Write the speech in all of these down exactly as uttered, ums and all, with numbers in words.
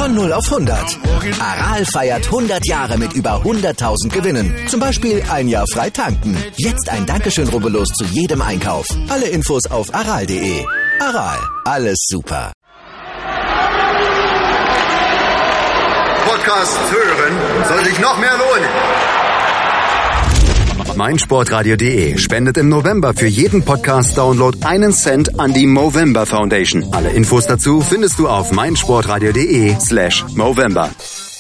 Von null auf hundert. Aral feiert hundert Jahre mit über hunderttausend Gewinnen. Zum Beispiel ein Jahr frei tanken. Jetzt ein Dankeschön, rubbellos zu jedem Einkauf. Alle Infos auf aral punkt de. Aral, alles super. Podcast hören soll sich noch mehr lohnen. meinsportradio punkt de spendet im November für jeden Podcast-Download einen Cent an die Movember Foundation. Alle Infos dazu findest du auf meinsportradio punkt de slash Movember.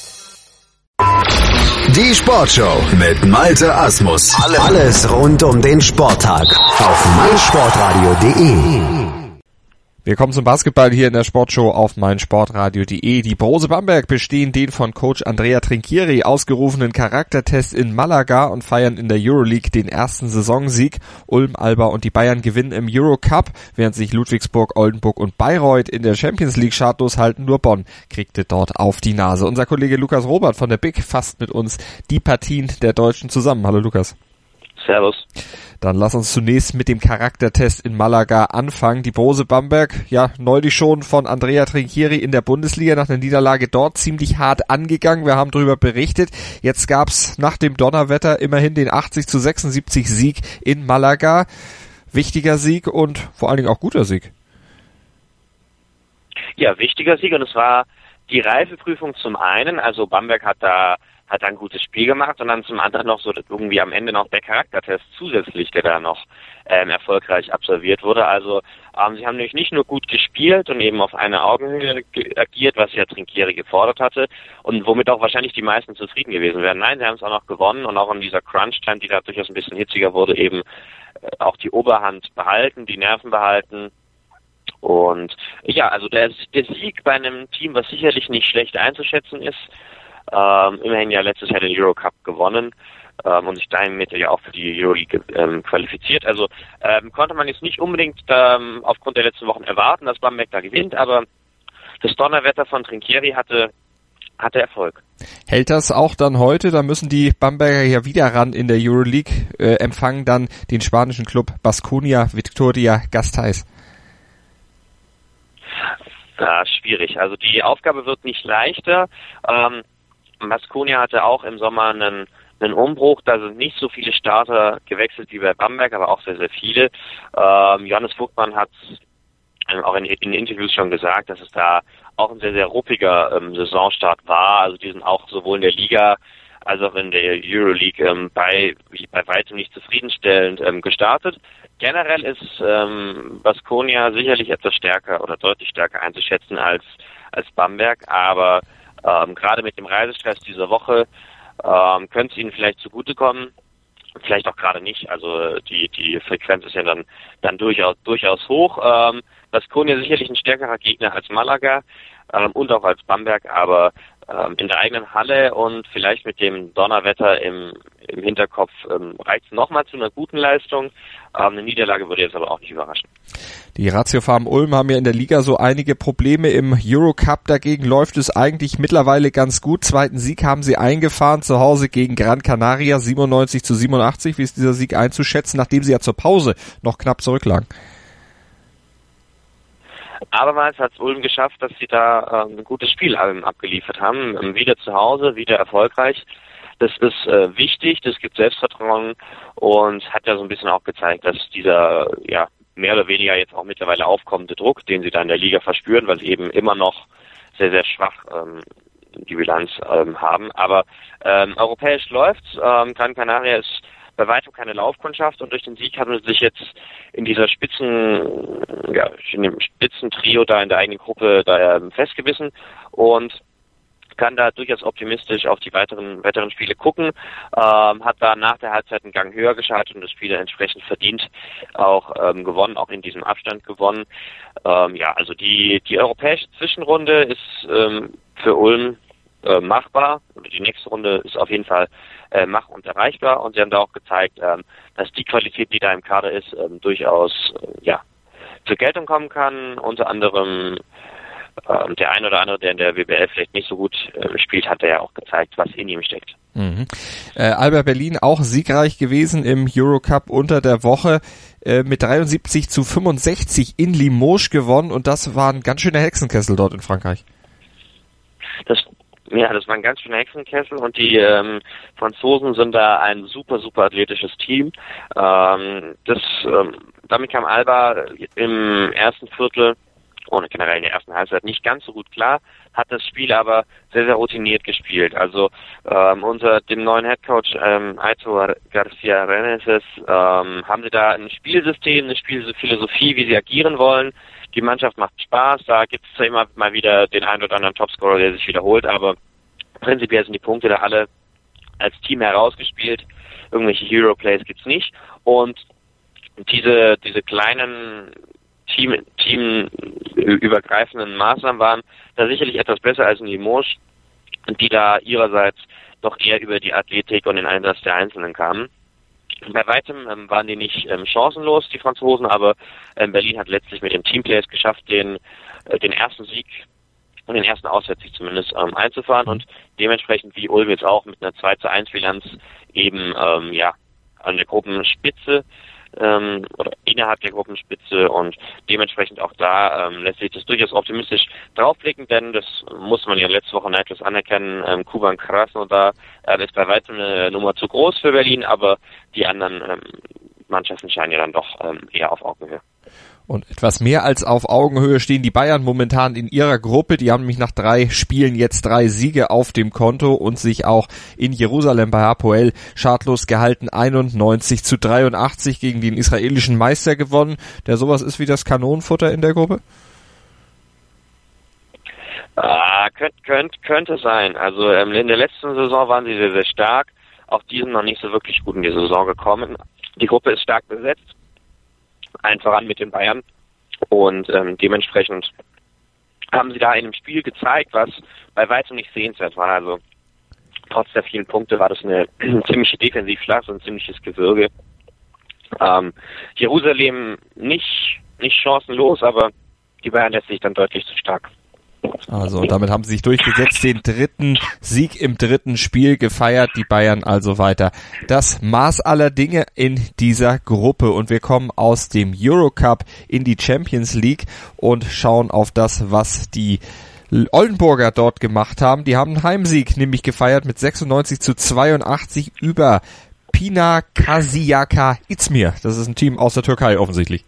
Die Sportshow mit Malte Asmus. Alles rund um den Sporttag auf meinsportradio punkt de. Wir kommen zum Basketball hier in der Sportshow auf meinsportradio punkt de. Die Brose Bamberg bestehen den von Coach Andrea Trinchieri ausgerufenen Charaktertest in Malaga und feiern in der Euroleague den ersten Saisonsieg. Ulm, Alba und die Bayern gewinnen im Eurocup, während sich Ludwigsburg, Oldenburg und Bayreuth in der Champions League schadlos halten. Nur Bonn kriegte dort auf die Nase. Unser Kollege Lukas Robert von der Big fasst mit uns die Partien der Deutschen zusammen. Hallo Lukas. Servus. Dann lass uns zunächst mit dem Charaktertest in Malaga anfangen. Die Brose Bamberg, ja, neulich schon von Andrea Trinchieri in der Bundesliga nach der Niederlage dort ziemlich hart angegangen. Wir haben darüber berichtet. Jetzt gab's nach dem Donnerwetter immerhin den achtzig zu sechsundsiebzig Sieg in Malaga. Wichtiger Sieg und vor allen Dingen auch guter Sieg. Ja, wichtiger Sieg und es war die Reifeprüfung zum einen. Also Bamberg hat da hat ein gutes Spiel gemacht und dann zum anderen noch so irgendwie am Ende noch der Charaktertest zusätzlich, der da noch ähm, erfolgreich absolviert wurde. Also ähm, sie haben nämlich nicht nur gut gespielt und eben auf einer Augenhöhe ge- agiert, was ja Trinchieri gefordert hatte und womit auch wahrscheinlich die meisten zufrieden gewesen wären. Nein, sie haben es auch noch gewonnen und auch in dieser Crunch-Time, die da durchaus ein bisschen hitziger wurde, eben äh, auch die Oberhand behalten, die Nerven behalten. Und ja, also der, der Sieg bei einem Team, was sicherlich nicht schlecht einzuschätzen ist, Ähm, immerhin ja letztes Jahr den Eurocup gewonnen ähm, und sich damit ja auch für die Euroleague ähm, qualifiziert. Also ähm, konnte man jetzt nicht unbedingt ähm, aufgrund der letzten Wochen erwarten, dass Bamberg da gewinnt, aber das Donnerwetter von Trinchieri hatte, hatte Erfolg. Hält das auch dann heute? Da müssen die Bamberger ja wieder ran in der Euroleague, äh, empfangen dann den spanischen Club Baskonia Victoria Gasteiz. Ja, schwierig. Also die Aufgabe wird nicht leichter. Ähm, Baskonia hatte auch im Sommer einen, einen Umbruch, da sind nicht so viele Starter gewechselt wie bei Bamberg, aber auch sehr, sehr viele. Ähm, Johannes Vogtmann hat ähm, auch in, in Interviews schon gesagt, dass es da auch ein sehr, sehr ruppiger ähm, Saisonstart war. Also die sind auch sowohl in der Liga als auch in der Euroleague ähm, bei, bei weitem nicht zufriedenstellend ähm, gestartet. Generell ist ähm, Baskonia sicherlich etwas stärker oder deutlich stärker einzuschätzen als, als Bamberg, aber Ähm, gerade mit dem Reisestress dieser Woche ähm, könnte es ihnen vielleicht zugutekommen, vielleicht auch gerade nicht. Also die die Frequenz ist ja dann dann durchaus durchaus hoch. Ähm, Baskonia sicherlich ein stärkerer Gegner als Malaga ähm, und auch als Bamberg, aber ähm, in der eigenen Halle und vielleicht mit dem Donnerwetter im im Hinterkopf ähm, reicht es nochmal zu einer guten Leistung. Ähm, eine Niederlage würde jetzt aber auch nicht überraschen. Die Ratio Farm Ulm haben ja in der Liga so einige Probleme im Eurocup. Dagegen läuft es eigentlich mittlerweile ganz gut. Zweiten Sieg haben sie eingefahren zu Hause gegen Gran Canaria, siebenundneunzig zu siebenundachtzig. Wie ist dieser Sieg einzuschätzen, nachdem sie ja zur Pause noch knapp zurücklagen? Abermals hat es Ulm geschafft, dass sie da ähm, ein gutes Spiel ähm, abgeliefert haben. Ähm, wieder zu Hause, wieder erfolgreich. Das ist äh, wichtig, das gibt Selbstvertrauen und hat ja so ein bisschen auch gezeigt, dass dieser ja mehr oder weniger jetzt auch mittlerweile aufkommende Druck, den sie da in der Liga verspüren, weil sie eben immer noch sehr, sehr schwach ähm, die Bilanz ähm, haben. Aber ähm, europäisch läuft's. Ähm, Gran Canaria ist bei weitem keine Laufkundschaft und durch den Sieg haben sie sich jetzt in dieser Spitzen, ja, in dem Spitzentrio da in der eigenen Gruppe da ähm, festgebissen und kann da durchaus optimistisch auf die weiteren weiteren Spiele gucken, ähm, hat da nach der Halbzeit einen Gang höher geschaltet und das Spiel entsprechend verdient auch ähm, gewonnen, auch in diesem Abstand gewonnen. Ähm, ja, also die die europäische Zwischenrunde ist ähm, für Ulm äh, machbar. Die nächste Runde ist auf jeden Fall äh, mach- und erreichbar und sie haben da auch gezeigt, ähm, dass die Qualität, die da im Kader ist, ähm, durchaus äh, ja zur Geltung kommen kann. Unter anderem Ähm, der ein oder andere, der in der W B L vielleicht nicht so gut äh, spielt, hat er ja auch gezeigt, was in ihm steckt. Mhm. Äh, Alba Berlin auch siegreich gewesen im Eurocup unter der Woche, äh, mit dreiundsiebzig zu fünfundsechzig in Limoges gewonnen und das war ein ganz schöner Hexenkessel dort in Frankreich. das Ja, das war ein ganz schöner Hexenkessel und die ähm, Franzosen sind da ein super, super athletisches Team. Ähm, das, ähm, damit kam Alba im ersten Viertel und generell in der ersten Halbzeit nicht ganz so gut klar, hat das Spiel aber sehr, sehr routiniert gespielt. Also ähm, unter dem neuen Headcoach ähm, Aitor Garcia Reneses ähm, haben sie da ein Spielsystem, eine Spielphilosophie, wie sie agieren wollen. Die Mannschaft macht Spaß, da gibt es zwar immer mal wieder den einen oder anderen Topscorer, der sich wiederholt, aber prinzipiell sind die Punkte da alle als Team herausgespielt. Irgendwelche Hero-Plays gibt's nicht. Und diese diese kleinen Team teamübergreifenden Maßnahmen waren da sicherlich etwas besser als in Limoges, die da ihrerseits doch eher über die Athletik und den Einsatz der Einzelnen kamen. Bei weitem ähm, waren die nicht ähm, chancenlos, die Franzosen, aber ähm, Berlin hat letztlich mit dem Teamplay es geschafft, den äh, den ersten Sieg und den ersten Auswärtssieg zumindest ähm, einzufahren und dementsprechend wie Ulm jetzt auch mit einer zwei zu eins Bilanz eben ähm, ja an der Gruppenspitze ähm, oder innerhalb der Gruppenspitze und dementsprechend auch da ähm, lässt sich das durchaus optimistisch draufblicken, denn das muss man ja letzte Woche neidlos anerkennen, ähm, Kuban Krasnodar äh, ist bei weitem eine Nummer zu groß für Berlin, aber die anderen ähm, Mannschaften scheinen ja dann doch ähm, eher auf Augenhöhe. Und etwas mehr als auf Augenhöhe stehen die Bayern momentan in ihrer Gruppe. Die haben nämlich nach drei Spielen jetzt drei Siege auf dem Konto und sich auch in Jerusalem bei Hapoel schadlos gehalten. einundneunzig zu dreiundachtzig gegen den israelischen Meister gewonnen, der sowas ist wie das Kanonenfutter in der Gruppe? Ah, könnt, könnt, könnte sein. Also ähm, in der letzten Saison waren sie sehr, sehr stark. Auch die sind noch nicht so wirklich gut in die Saison gekommen. Die Gruppe ist stark besetzt. Allen voran mit den Bayern und ähm, dementsprechend haben sie da in einem Spiel gezeigt, was bei weitem nicht sehenswert war. Also trotz der vielen Punkte war das eine ziemliche Defensivschlacht und ein ziemliches Gewürge. Ähm, Jerusalem nicht nicht chancenlos, aber die Bayern lässt sich dann deutlich zu stark. Also damit haben sie sich durchgesetzt, den dritten Sieg im dritten Spiel gefeiert, die Bayern also weiter. Das Maß aller Dinge in dieser Gruppe und wir kommen aus dem Eurocup in die Champions League und schauen auf das, was die Oldenburger dort gemacht haben. Die haben einen Heimsieg nämlich gefeiert mit sechsundneunzig zu zweiundachtzig über Pina Kasiyaka İzmir. Das ist ein Team aus der Türkei offensichtlich.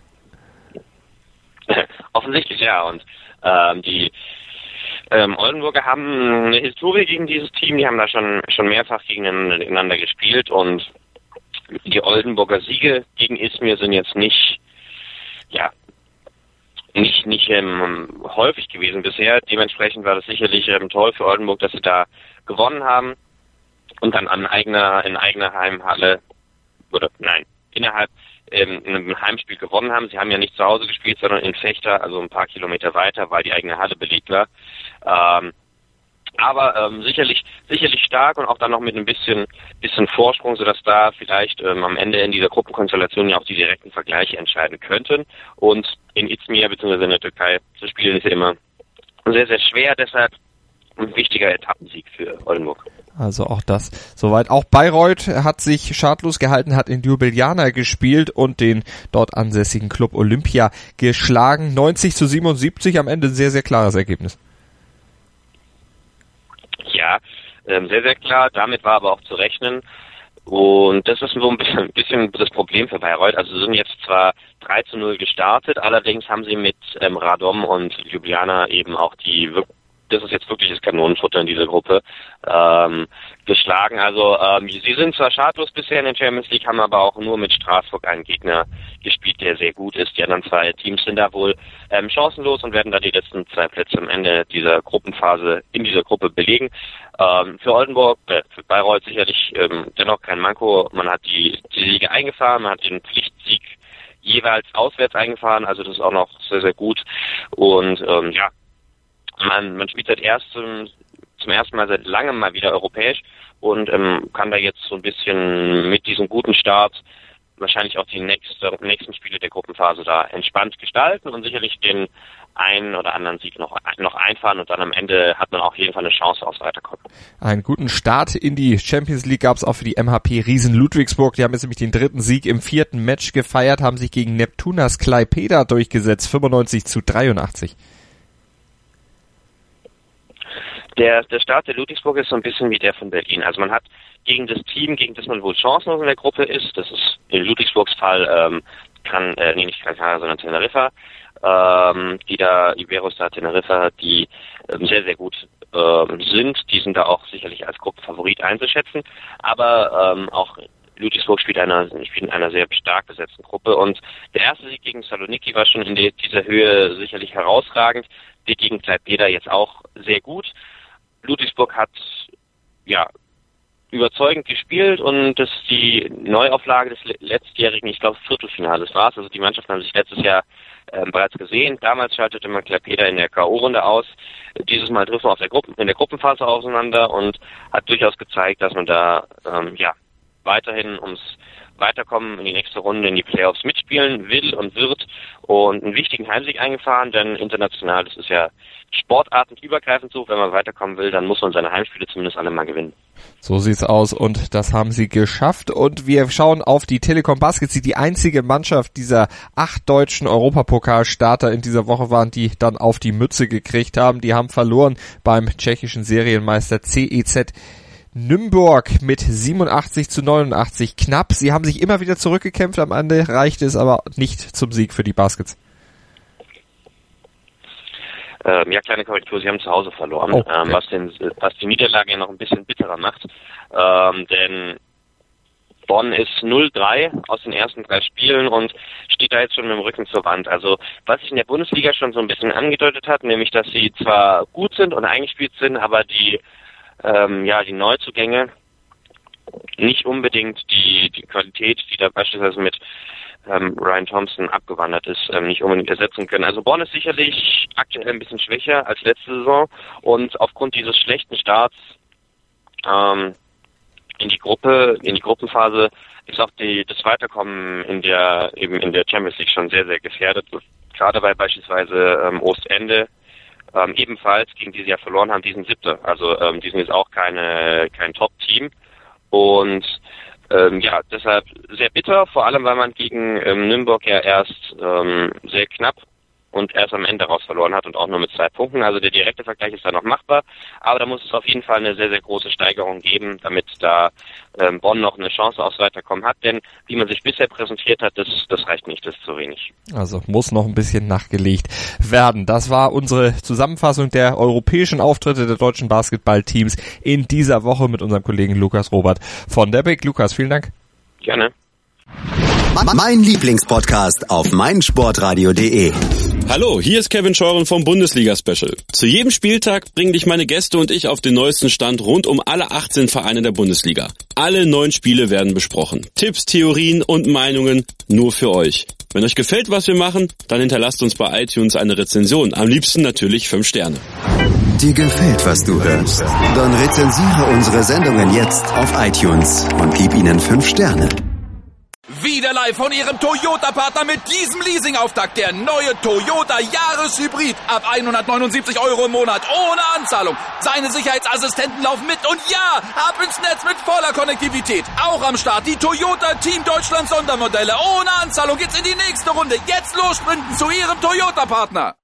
Offensichtlich, ja, und Ähm, die ähm, Oldenburger haben eine Historie gegen dieses Team, die haben da schon schon mehrfach gegeneinander gespielt und die Oldenburger Siege gegen İzmir sind jetzt nicht ja nicht nicht ähm, häufig gewesen bisher. Dementsprechend war das sicherlich ähm, toll für Oldenburg, dass sie da gewonnen haben und dann an eigener in eigener Heimhalle oder nein innerhalb in einem Heimspiel gewonnen haben. Sie haben ja nicht zu Hause gespielt, sondern in Fechter, also ein paar Kilometer weiter, weil die eigene Halle belegt war. Ähm, aber ähm, sicherlich sicherlich stark und auch dann noch mit ein bisschen bisschen Vorsprung, sodass da vielleicht ähm, am Ende in dieser Gruppenkonstellation ja auch die direkten Vergleiche entscheiden könnten. Und in İzmir bzw. in der Türkei zu spielen ist ja immer sehr, sehr schwer, deshalb ein wichtiger Etappensieg für Oldenburg. Also auch das soweit. Auch Bayreuth hat sich schadlos gehalten, hat in Ljubljana gespielt und den dort ansässigen Club Olympia geschlagen. neunzig zu siebenundsiebzig, am Ende ein sehr, sehr klares Ergebnis. Ja, ähm, sehr, sehr klar. Damit war aber auch zu rechnen. Und das ist so ein bisschen, ein bisschen das Problem für Bayreuth. Also sie sind jetzt zwar drei zu null gestartet, allerdings haben sie mit ähm, Radom und Ljubljana eben auch die das ist jetzt wirklich das Kanonenfutter in dieser Gruppe, ähm, geschlagen. Also ähm, sie sind zwar schadlos bisher in der Champions League, haben aber auch nur mit Straßburg einen Gegner gespielt, der sehr gut ist. Die anderen zwei Teams sind da wohl ähm, chancenlos und werden da die letzten zwei Plätze am Ende dieser Gruppenphase in dieser Gruppe belegen. Ähm, für Oldenburg, äh, für Bayreuth sicherlich ähm, dennoch kein Manko. Man hat die, die Siege eingefahren, man hat den Pflichtsieg jeweils auswärts eingefahren, also das ist auch noch sehr, sehr gut. Und ähm, ja, Man, man spielt seit erstem, zum ersten Mal seit langem mal wieder europäisch und ähm, kann da jetzt so ein bisschen mit diesem guten Start wahrscheinlich auch die nächste, nächsten Spiele der Gruppenphase da entspannt gestalten und sicherlich den einen oder anderen Sieg noch, noch einfahren und dann am Ende hat man auch jeden Fall eine Chance aufs Weiterkommen. Einen guten Start in die Champions League gab es auch für die M H P Riesen Ludwigsburg. Die haben jetzt nämlich den dritten Sieg im vierten Match gefeiert, haben sich gegen Neptunas Klaipėda durchgesetzt, fünfundneunzig zu dreiundachtzig. Der, der Start der Ludwigsburg ist so ein bisschen wie der von Berlin. Also man hat gegen das Team, gegen das man wohl chancenlos in der Gruppe ist, das ist in Ludwigsburgs Fall, ähm, kann, äh, nee, nicht Gran Canaria, sondern Teneriffa, ähm, die da, Iberostar Teneriffa, die ähm, sehr, sehr gut ähm, sind. Die sind da auch sicherlich als Gruppenfavorit einzuschätzen. Aber ähm, auch Ludwigsburg spielt, einer, spielt in einer sehr stark besetzten Gruppe. Und der erste Sieg gegen Saloniki war schon in die, dieser Höhe sicherlich herausragend. Der gegen Klaipėda jetzt auch sehr gut. Ludwigsburg hat ja überzeugend gespielt und das ist die Neuauflage des letztjährigen, ich glaube, Viertelfinales war es. Also die Mannschaften haben sich letztes Jahr ähm, bereits gesehen. Damals schaltete man Klaipėda in der K O-Runde aus. Dieses Mal trifft man auf der Gruppen, in der Gruppenphase auseinander und hat durchaus gezeigt, dass man da ähm, ja weiterhin ums Weiterkommen in die nächste Runde, in die Playoffs mitspielen will und wird und einen wichtigen Heimsieg eingefahren, denn international, das ist ja sportartenübergreifend so, wenn man weiterkommen will, dann muss man seine Heimspiele zumindest alle mal gewinnen. So sieht's aus und das haben sie geschafft und wir schauen auf die Telekom Baskets, die die einzige Mannschaft dieser acht deutschen Europapokalstarter in dieser Woche waren, die dann auf die Mütze gekriegt haben. Die haben verloren beim tschechischen Serienmeister C E Z Nymburk mit siebenundachtzig zu neunundachtzig knapp. Sie haben sich immer wieder zurückgekämpft, am Ende reichte es aber nicht zum Sieg für die Baskets. Ähm, ja, kleine Korrektur, sie haben zu Hause verloren, oh, okay. ähm, was, den, was die Niederlage ja noch ein bisschen bitterer macht. Ähm, denn Bonn ist null drei aus den ersten drei Spielen und steht da jetzt schon mit dem Rücken zur Wand. Also was sich in der Bundesliga schon so ein bisschen angedeutet hat, nämlich dass sie zwar gut sind und eingespielt sind, aber die Ähm, ja, die Neuzugänge nicht unbedingt die, die Qualität, die da beispielsweise mit ähm, Ryan Thompson abgewandert ist, ähm, nicht unbedingt ersetzen können. Also Bonn ist sicherlich aktuell ein bisschen schwächer als letzte Saison und aufgrund dieses schlechten Starts ähm, in die Gruppe, in die Gruppenphase ist auch die, das Weiterkommen in der, eben in der Champions League schon sehr, sehr gefährdet. Gerade weil beispielsweise ähm, Ostende Ähm, ebenfalls, gegen die sie ja verloren haben, die sind Siebte. Also ähm, die sind jetzt auch keine kein Top-Team. Und ähm, ja, deshalb sehr bitter, vor allem weil man gegen ähm, Nymburk ja erst ähm, sehr knapp und erst am Ende raus verloren hat und auch nur mit zwei Punkten. Also der direkte Vergleich ist da noch machbar. Aber da muss es auf jeden Fall eine sehr, sehr große Steigerung geben, damit da ähm, Bonn noch eine Chance aufs Weiterkommen hat. Denn wie man sich bisher präsentiert hat, das, das reicht nicht, das ist zu wenig. Also muss noch ein bisschen nachgelegt werden. Das war unsere Zusammenfassung der europäischen Auftritte der deutschen Basketballteams in dieser Woche mit unserem Kollegen Lukas Robert von der B I C. Lukas, vielen Dank. Gerne. Mein Lieblingspodcast auf meinsportradio punkt de. Hallo, hier ist Kevin Scheuren vom Bundesliga-Special. Zu jedem Spieltag bringen dich meine Gäste und ich auf den neuesten Stand rund um alle achtzehn Vereine der Bundesliga. Alle neun Spiele werden besprochen. Tipps, Theorien und Meinungen nur für euch. Wenn euch gefällt, was wir machen, dann hinterlasst uns bei iTunes eine Rezension. Am liebsten natürlich fünf Sterne. Dir gefällt, was du hörst? Dann rezensiere unsere Sendungen jetzt auf iTunes und gib ihnen fünf Sterne. Wieder live von Ihrem Toyota-Partner mit diesem Leasing-Auftakt. Der neue Toyota Jahreshybrid. Ab hundertneunundsiebzig Euro im Monat. Ohne Anzahlung. Seine Sicherheitsassistenten laufen mit. Und ja, ab ins Netz mit voller Konnektivität. Auch am Start die Toyota Team Deutschland Sondermodelle. Ohne Anzahlung geht's in die nächste Runde. Jetzt los sprinten zu Ihrem Toyota-Partner.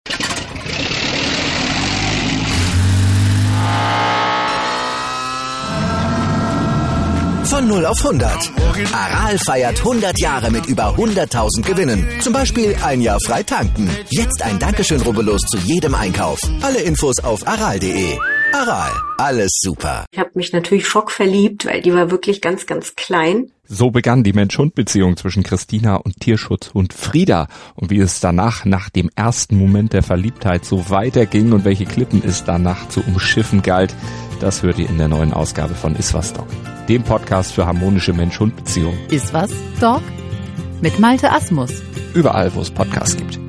Von null auf hundert. Aral feiert hundert Jahre mit über hunderttausend Gewinnen. Zum Beispiel ein Jahr frei tanken. Jetzt ein Dankeschön, rubbellos zu jedem Einkauf. Alle Infos auf aral punkt de. Aral, alles super. Ich habe mich natürlich schockverliebt, weil die war wirklich ganz, ganz klein. So begann die Mensch-Hund-Beziehung zwischen Christina und Tierschutzhund Frieda. Und wie es danach, nach dem ersten Moment der Verliebtheit, so weiterging und welche Klippen es danach zu umschiffen galt, das hört ihr in der neuen Ausgabe von Iswas Dog, dem Podcast für harmonische Mensch-Hund-Beziehungen. Iswas Dog? Mit Malte Asmus. Überall, wo es Podcasts gibt.